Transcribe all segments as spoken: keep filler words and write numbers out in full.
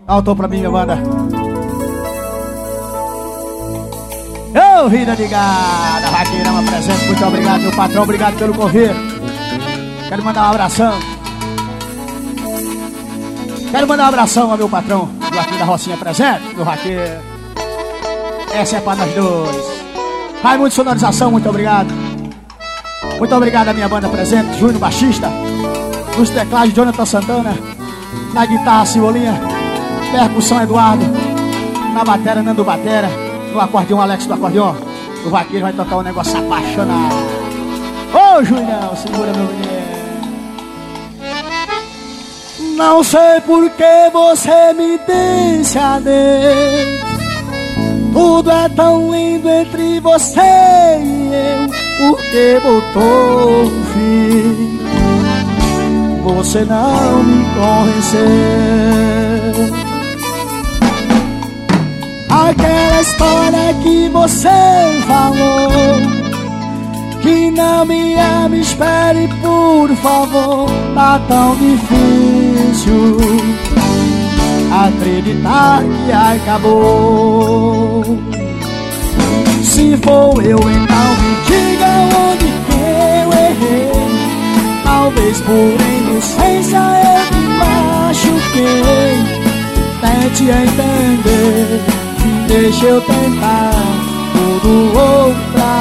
Alto pra mim, minha banda. Ô, vida ligada, Raqueirama presente, muito obrigado, meu patrão, obrigado pelo convite. Quero mandar um abração. Quero mandar um abração ao meu patrão, do aqui da Rocinha presente, meu Raqueiro. Essa é pra nós dois. Raimundo Sonorização, muito obrigado. Muito obrigado à minha banda presente, Júnior Baixista. Nos teclados, Jonathan Santana. Na guitarra, Cebolinha. Percussão, Eduardo. Na bateria, Nando Batera. No acordeão, Alex do acordeão. O Vaqueiro vai tocar um negócio apaixonado. Ô, Julião, segura meu menino. Não sei por que você me disse adeus. Tudo é tão lindo entre você e eu. Por que botou um fim? Você não me convenceu. Aquela história que você falou, que não me ama, espere por favor. Tá tão difícil acreditar que acabou. Se for eu, então me diga onde que eu errei. Talvez por inocência eu te machuquei. Tente entender, deixa eu tentar tudo outra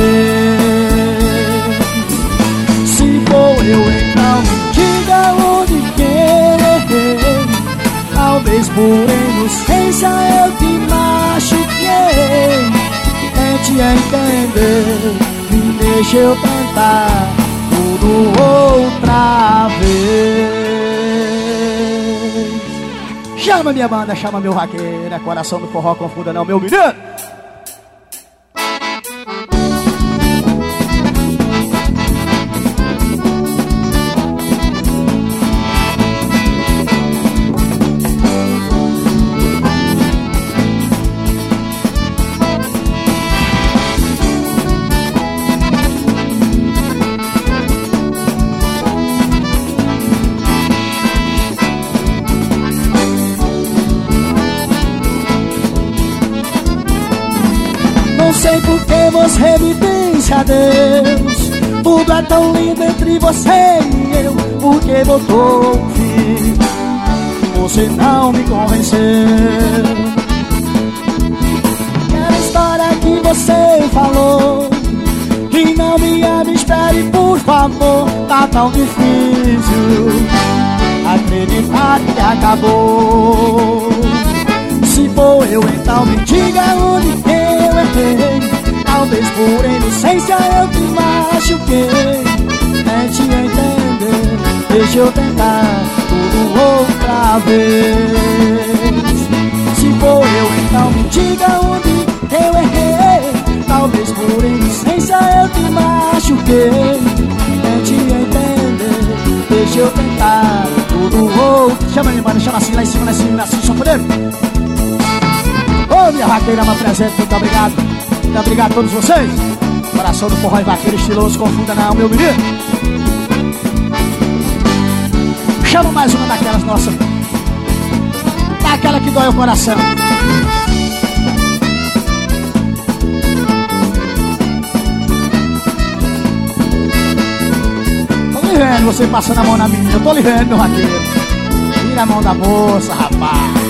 vez. Se for eu, então me diga onde que eu errei. Talvez por inocência eu te machuquei. Tente entender, deixa eu tentar tudo outra vez. Chama minha banda, chama meu Vaqueiro. É coração do forró, confunda não, meu menino. Não sei por que você me disse adeus. Tudo é tão lindo entre você e eu. Por que botou um fim? Você não me convenceu. Aquela história que você falou, que não me ama, espere por favor. Tá tão difícil acreditar que acabou. Se for eu, então me diga onde que eu errei. Talvez por inocência eu te machuquei. Tente entender, deixa eu tentar tudo outra vez. Se for eu, então me diga onde que eu errei. Talvez por inocência eu te machuquei. Tente entender, deixa eu tentar tudo outro. Chama ele, mano, chama assim, lá em cima, lá em cima, assim, só poder. Ô, minha Raqueirama presente, muito obrigado. Muito obrigado a todos vocês. Coração do forró e vaqueiro estiloso, confunda não, meu menino. Chama mais uma daquelas nossas. Daquela que dói o coração. Tô lhe vendo você passando a mão na minha. Eu tô lhe vendo, meu Raqueiro. Tira a mão da moça, rapaz.